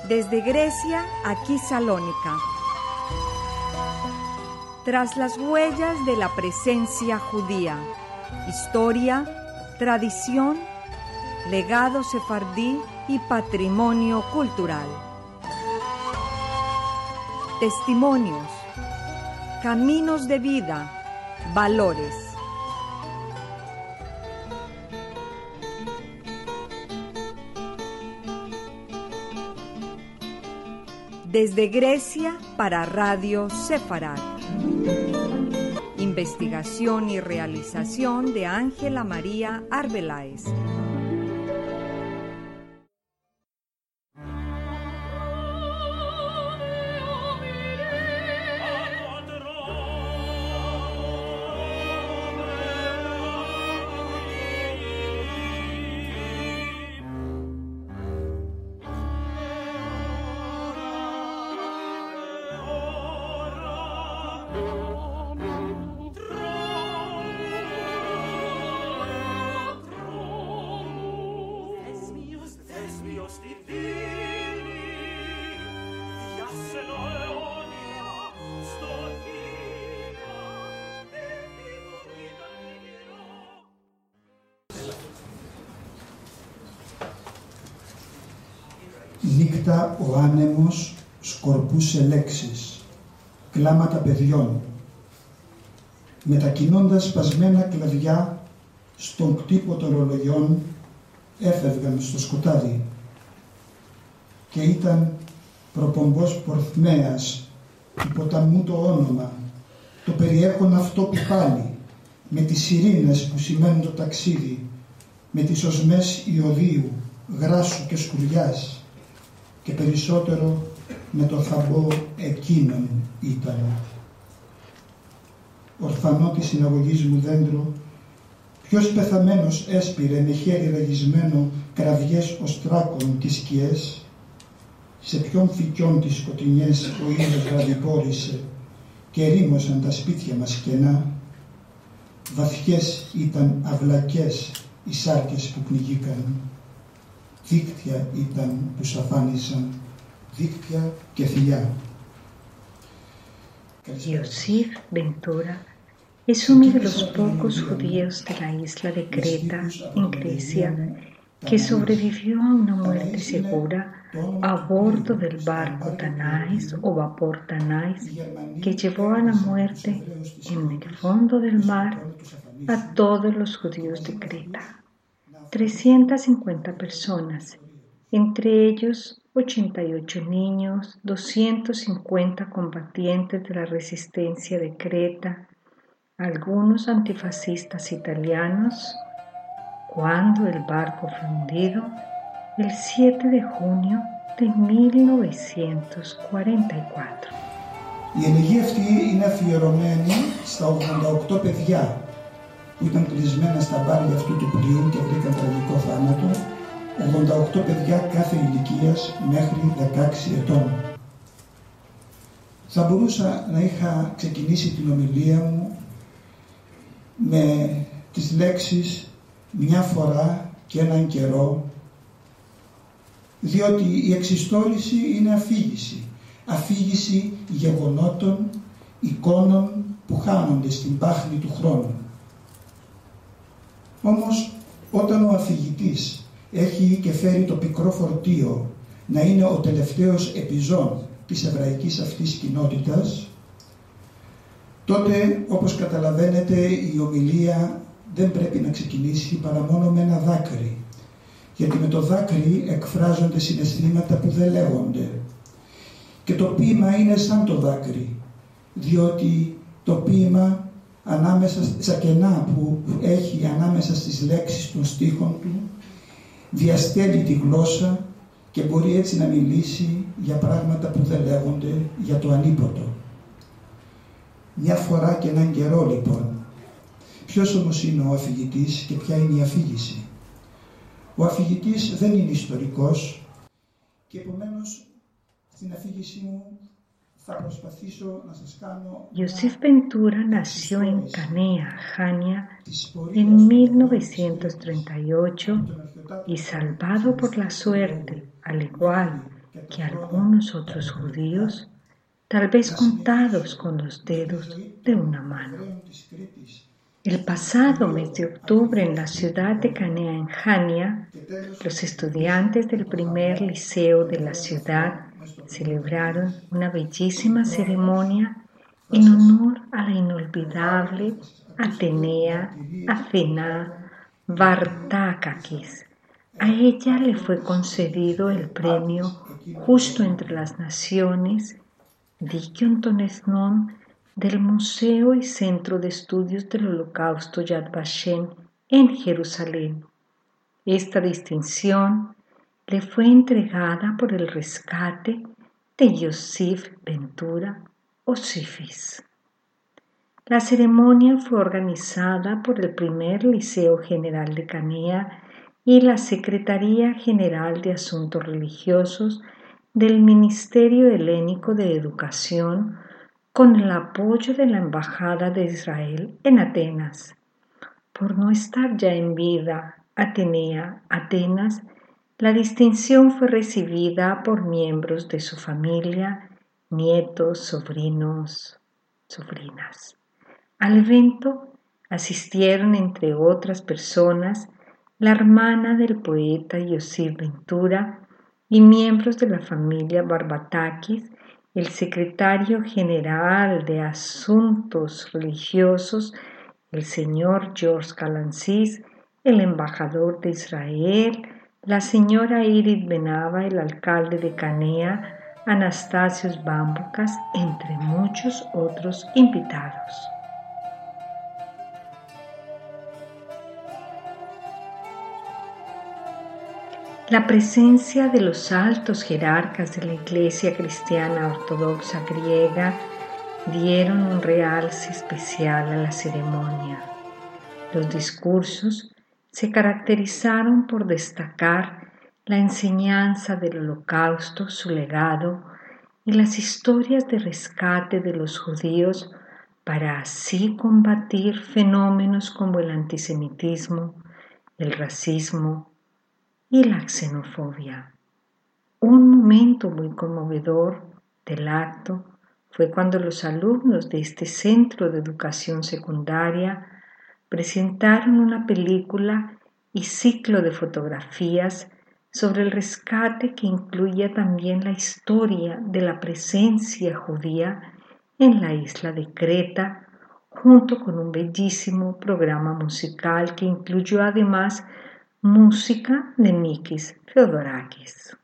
Desde Grecia, aquí Salónica. Tras las huellas de la presencia judía, historia, tradición, legado sefardí y patrimonio cultural. Testimonios, caminos de vida, valores. Desde Grecia para Radio Sefarad. Investigación y realización de Ángela María Arbeláez. Νύχτα ο άνεμος σκορπούσε λέξεις, κλάματα παιδιών. Μετακινώντας σπασμένα κλαδιά στον κτύπο των ρολογιών, έφευγαν στο σκοτάδι. Και ήταν προπομπός Πορθμέας του ποταμού το όνομα, το περιέχον αυτό που πάλι, με τις ειρήνες που σημαίνουν το ταξίδι, με τις οσμές Ιωδίου, Γράσου και Σκουριάς, και περισσότερο με το θαμπό εκείνον ήταν. Ορφανό της συναγωγής μου δέντρο, ποιος πεθαμένος έσπηρε με χέρι ραγισμένο κραυγές οστράκων τις σκιές, σε ποιον φυκιόν τις σκοτεινιές ο ήλιος βραδιπόρησε και ρήμωσαν τα σπίτια μας κενά. Βαθιές ήταν αυλακές οι σάρκες που πνιγήκαν. Δίκτυα ήταν που σαφάνισαν, δίκτυα και θηλιά. Yosif Ventura es uno de los pocos judíos de la isla de Creta, en Grecia, que sobrevivió a una muerte segura a bordo del barco Tanais o vapor Tanais que llevó a la muerte en el fondo del mar a todos los judíos de Creta. 350 personas, entre ellos 88 niños, 250 combatientes de la resistencia de Creta, algunos antifascistas italianos, cuando el barco fue hundido el 7 de junio de 1944. Η ενεργή αυτή είναι αφιερωμένη στα 88 παιδιά που ήταν κλεισμένα στα μπάρια αυτού του πλοίου και βρήκαν τραγικό θάνατο, 88 παιδιά κάθε ηλικίας μέχρι 16 ετών. Θα μπορούσα να είχα ξεκινήσει την ομιλία μου με τις λέξεις «μια φορά και έναν καιρό», διότι η εξιστόρηση είναι αφήγηση, αφήγηση γεγονότων, εικόνων που χάνονται στην πάχνη του χρόνου. Όμως, όταν ο αφηγητής έχει και φέρει το πικρό φορτίο να είναι ο τελευταίος επιζών της εβραϊκής αυτής κοινότητας, τότε, όπως καταλαβαίνετε, η ομιλία δεν πρέπει να ξεκινήσει παρά μόνο με ένα δάκρυ, γιατί με το δάκρυ εκφράζονται συναισθήματα που δεν λέγονται. Και το ποίημα είναι σαν το δάκρυ, διότι το ποίημα ανάμεσα στα κενά που έχει ανάμεσα στις λέξεις των στίχων του, διαστέλει τη γλώσσα και μπορεί έτσι να μιλήσει για πράγματα που δεν λέγονται, για το ανίποτο. Μια φορά και έναν καιρό λοιπόν. Ποιος όμως είναι ο αφηγητής και ποια είναι η αφήγηση? Ο αφηγητής δεν είναι ιστορικός και επομένως στην αφήγησή μου Yosif Ventura nació en Canea, Jania, en 1938 y salvado por la suerte, al igual que algunos otros judíos, tal vez contados con los dedos de una mano. El pasado mes de octubre, en la ciudad de Canea, en Jania, los estudiantes del primer liceo de la ciudad celebraron una bellísima ceremonia en honor a la inolvidable Atenea Athena Vartakakis. A ella le fue concedido el premio Justo entre las Naciones Dikion Ethnon del Museo y Centro de Estudios del Holocausto Yad Vashem en Jerusalén. Esta distinción le fue entregada por el rescate de Yosif Ventura Osifis. La ceremonia fue organizada por el primer Liceo General de Canea y la Secretaría General de Asuntos Religiosos del Ministerio Helénico de Educación, con el apoyo de la Embajada de Israel en Atenas. Por no estar ya en vida Atenas, la distinción fue recibida por miembros de su familia, nietos, sobrinos, sobrinas. Al evento asistieron, entre otras personas, la hermana del poeta Yosif Ventura y miembros de la familia Vartakis, el secretario general de Asuntos Religiosos, el señor George Kalansis, el embajador de Israel, la señora Irit Benava, el alcalde de Canea, Anastasios Bambukas, entre muchos otros invitados. La presencia de los altos jerarcas de la Iglesia Cristiana Ortodoxa griega dieron un realce especial a la ceremonia. Los discursos se caracterizaron por destacar la enseñanza del Holocausto, su legado y las historias de rescate de los judíos para así combatir fenómenos como el antisemitismo, el racismo y la xenofobia. Un momento muy conmovedor del acto fue cuando los alumnos de este centro de educación secundaria presentaron una película y ciclo de fotografías sobre el rescate que incluía también la historia de la presencia judía en la isla de Creta, junto con un bellísimo programa musical que incluyó además música de Mikis Theodorakis.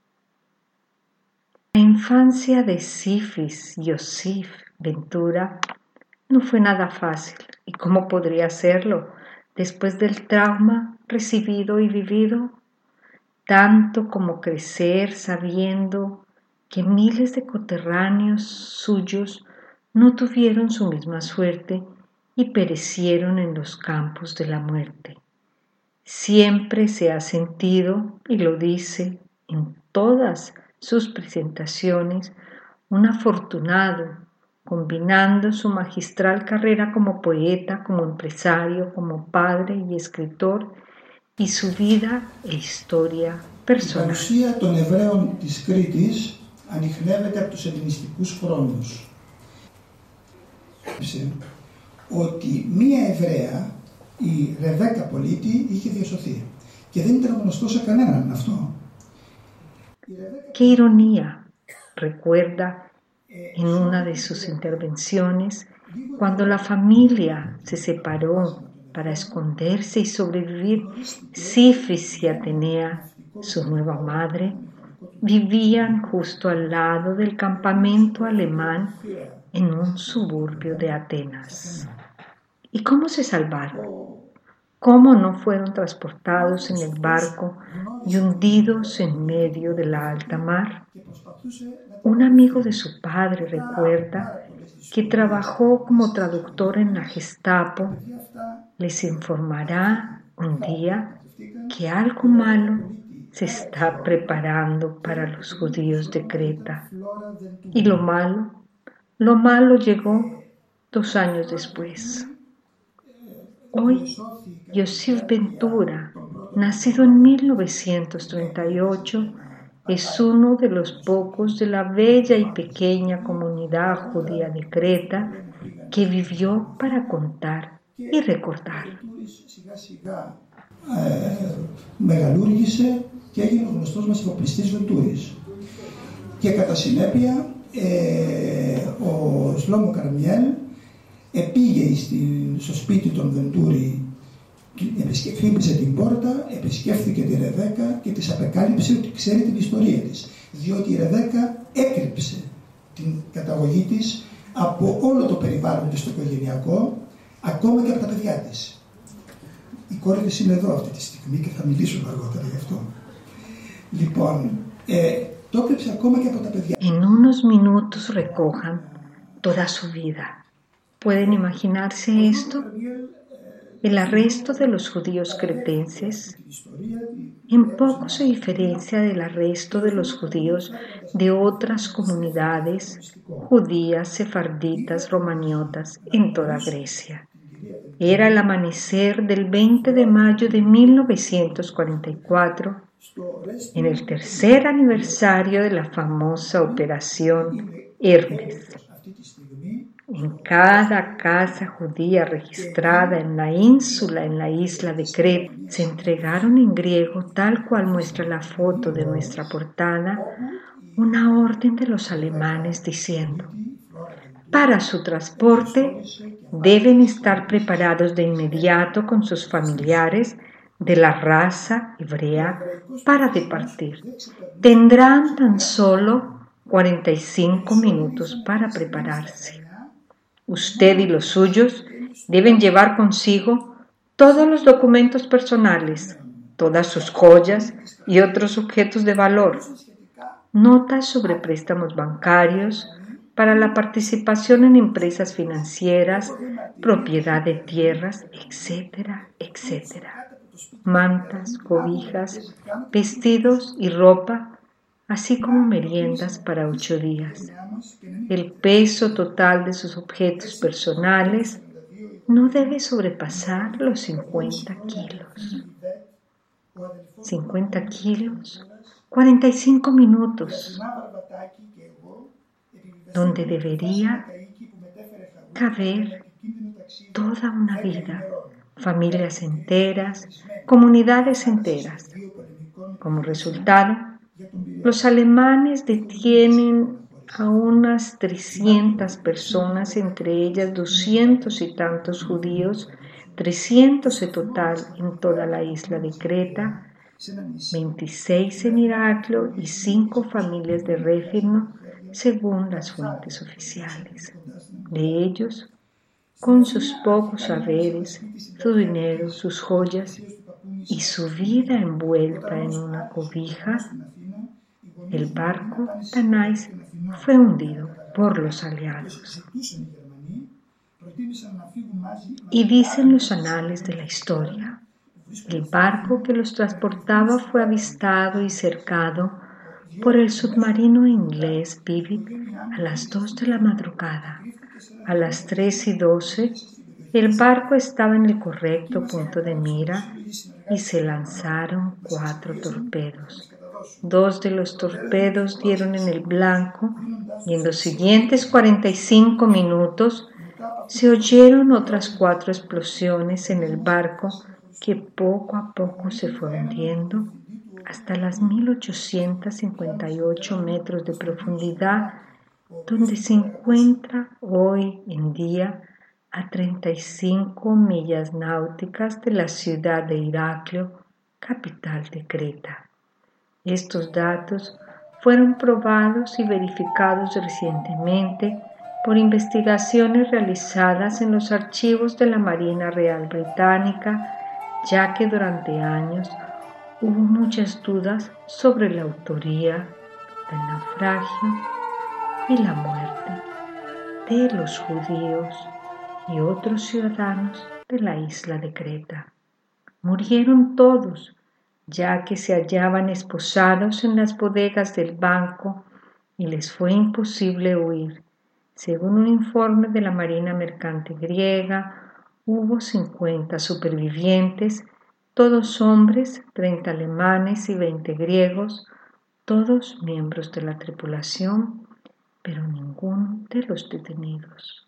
La infancia de Yosif Ventura no fue nada fácil, y cómo podría serlo después del trauma recibido y vivido, tanto como crecer sabiendo que miles de coterráneos suyos no tuvieron su misma suerte y perecieron en los campos de la muerte. Siempre se ha sentido, y lo dice en todas sus presentaciones, un afortunado, combinando su magistral carrera como poeta, como empresario, como padre y escritor, y su vida e historia personal. Η παρουσία των Εβραίων της Κρήτης ανιχνεύεται από τους ελληνιστικούς χρόνους. Ότι μία Εβραία, η Ρεβέκα Πολίτη, είχε διασωθεί. Και δεν ήταν γνωστό σε κανέναν αυτό. Qué ironía, recuerda en una de sus intervenciones, cuando la familia se separó para esconderse y sobrevivir, Sifis y Atenea, su nueva madre, vivían justo al lado del campamento alemán en un suburbio de Atenas. ¿Y cómo se salvaron? ¿Cómo no fueron transportados en el barco y hundidos en medio de la alta mar? Un amigo de su padre recuerda que trabajó como traductor en la Gestapo. Les informará un día que algo malo se está preparando para los judíos de Creta. Y lo malo llegó 2 años después. Hoy, Yosif Ventura, nacido en 1938, es uno de los pocos de la bella y pequeña comunidad judía de Creta que vivió para contar y recordar. Μεγαλούργησε και έγινε ο γνωστός μας εφοπλιστής Βεντούρης. Και κατά συνέπεια ο Σλόμο Καρμιέλ πήγε στο σπίτι των Βεντούρη, χτύπησε την πόρτα, επισκέφθηκε τη Ρεβέκα και της απεκάλυψε ότι ξέρει την ιστορία της. Διότι η Ρεβέκα έκρυψε την καταγωγή της από όλο το περιβάλλον της το οικογενειακό, ακόμα και από τα παιδιά της. Η κόρη της είναι εδώ αυτή τη στιγμή και θα μιλήσουμε αργότερα γι' αυτό. Λοιπόν, το έκρυψε ακόμα και από τα παιδιά. En unos minutos recojan toda su vida. ¿Pueden imaginarse esto? El arresto de los judíos cretenses en poco se diferencia del arresto de los judíos de otras comunidades judías, sefarditas, romaniotas en toda Grecia. Era el amanecer del 20 de mayo de 1944, en el tercer aniversario de la famosa Operación Hermes. En cada casa judía registrada en la ínsula, en la isla de Creta, se entregaron en griego, tal cual muestra la foto de nuestra portada, una orden de los alemanes diciendo: para su transporte deben estar preparados de inmediato con sus familiares de la raza hebrea para departir. Tendrán tan solo 45 minutos para prepararse. Usted y los suyos deben llevar consigo todos los documentos personales, todas sus joyas y otros objetos de valor, notas sobre préstamos bancarios para la participación en empresas financieras, propiedad de tierras, etcétera, etcétera. Mantas, cobijas, vestidos y ropa, así como meriendas para 8 días. El peso total de sus objetos personales no debe sobrepasar los 50 kilos. 50 kilos, 45 minutos, donde debería caber toda una vida, familias enteras, comunidades enteras. Como resultado, los alemanes detienen a unas 300 personas, entre ellas 200 y tantos judíos, 300 en total en toda la isla de Creta, 26 en Heraclio y 5 familias de Réfino, según las fuentes oficiales. De ellos, con sus pocos saberes, su dinero, sus joyas y su vida envuelta en una cobija, el barco Tanais fue hundido por los aliados. Y dicen los anales de la historia, el barco que los transportaba fue avistado y cercado por el submarino inglés Vivid a las 2 de la madrugada. A las 3:12, el barco estaba en el correcto punto de mira y se lanzaron 4 torpedos. 2 de los torpedos dieron en el blanco y en los siguientes 45 minutos se oyeron otras 4 explosiones en el barco que poco a poco se fue hundiendo hasta las 1858 metros de profundidad, donde se encuentra hoy en día a 35 millas náuticas de la ciudad de Heraclio, capital de Creta. Estos datos fueron probados y verificados recientemente por investigaciones realizadas en los archivos de la Marina Real Británica, ya que durante años hubo muchas dudas sobre la autoría del naufragio y la muerte de los judíos y otros ciudadanos de la isla de Creta. Murieron todos, ya que se hallaban esposados en las bodegas del banco y les fue imposible huir. Según un informe de la Marina Mercante griega, hubo 50 supervivientes, todos hombres, 30 alemanes y 20 griegos, todos miembros de la tripulación, pero ninguno de los detenidos.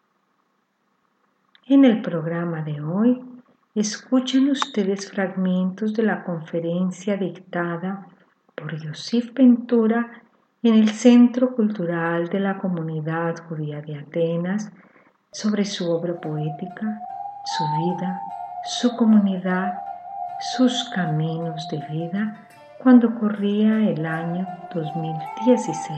En el programa de hoy, escuchen ustedes fragmentos de la conferencia dictada por Yosif Ventura en el Centro Cultural de la Comunidad Judía de Atenas sobre su obra poética, su vida, su comunidad, sus caminos de vida cuando corría el año 2016.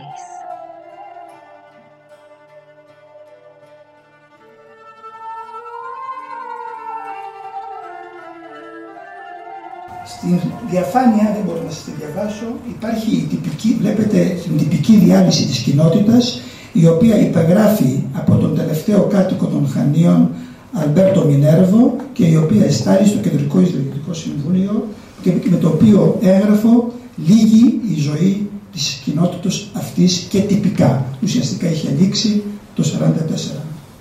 Στην διαφάνεια, δεν μπορώ να σας τη διαβάσω, υπάρχει η τυπική, βλέπετε την τυπική διάλυση της κοινότητας, η οποία υπεγράφει από τον τελευταίο κάτοικο των Χανίων, Αλμπέρτο Μινέρβο, και η οποία εστάλει στο Κεντρικό Ιδρυτικό Συμβούλιο και με το οποίο έγραφο λίγη η ζωή της κοινότητας αυτής και τυπικά. Ουσιαστικά είχε λήξει το 1944.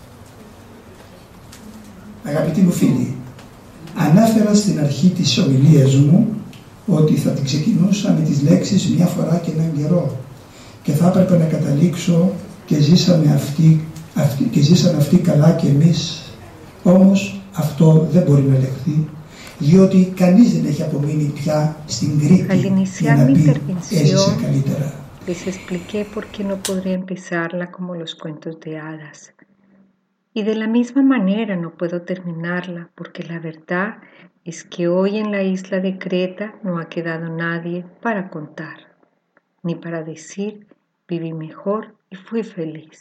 Αγαπητοί μου φίλοι, ανάφερα στην αρχή της ομιλίας μου ότι θα την ξεκινούσα με τις λέξεις «μια φορά και έναν καιρό» και θα έπρεπε να καταλήξω και ζήσαμε αυτοί καλά και εμείς. Όμως αυτό δεν μπορεί να λεχθεί, διότι κανείς δεν έχει απομείνει πια στην Κρήτη για να πει «έζησε καλύτερα». Les expliqué por qué no podría empezarla como los cuentos de hadas. Y de la misma manera no puedo terminarla porque la verdad es que hoy en la isla de Creta no ha quedado nadie para contar, ni para decir viví mejor y fui feliz.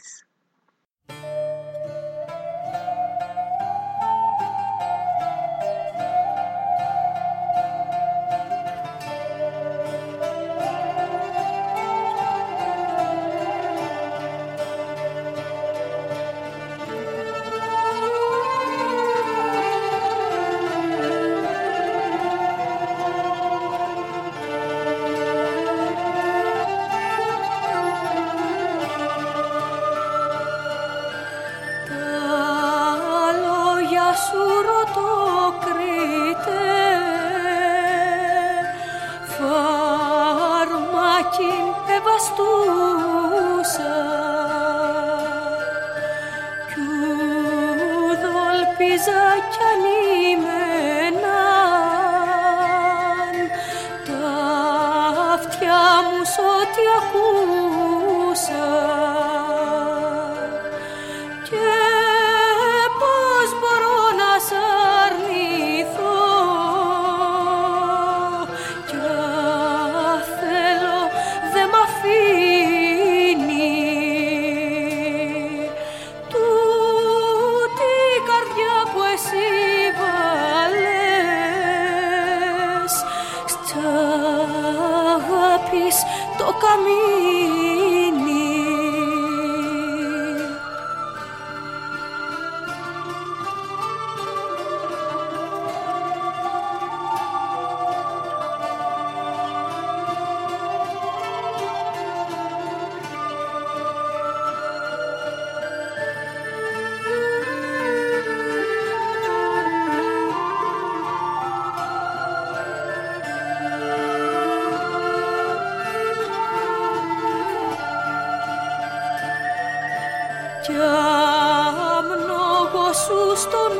Στον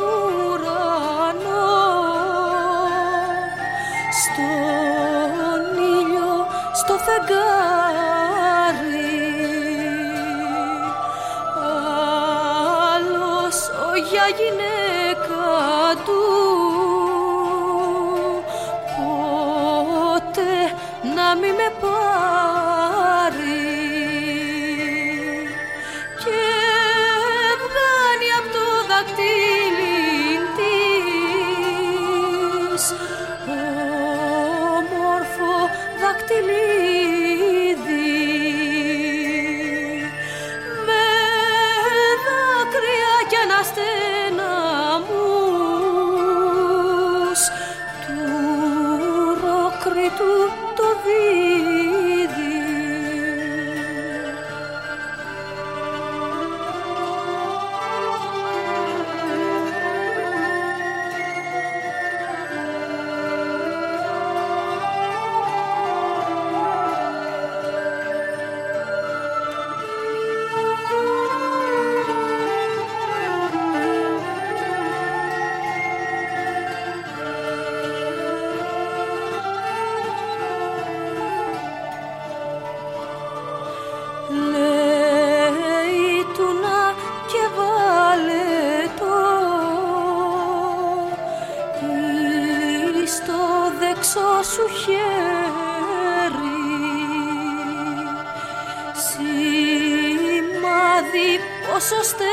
ουρανό, στον ήλιο, στο φεγγάρι, άλλος για γυναίκα του, ποτέ να μη με πάρει. Με δάκρυα και αναστεναμούς του Ροκρήτου το δίδυ. σωστές.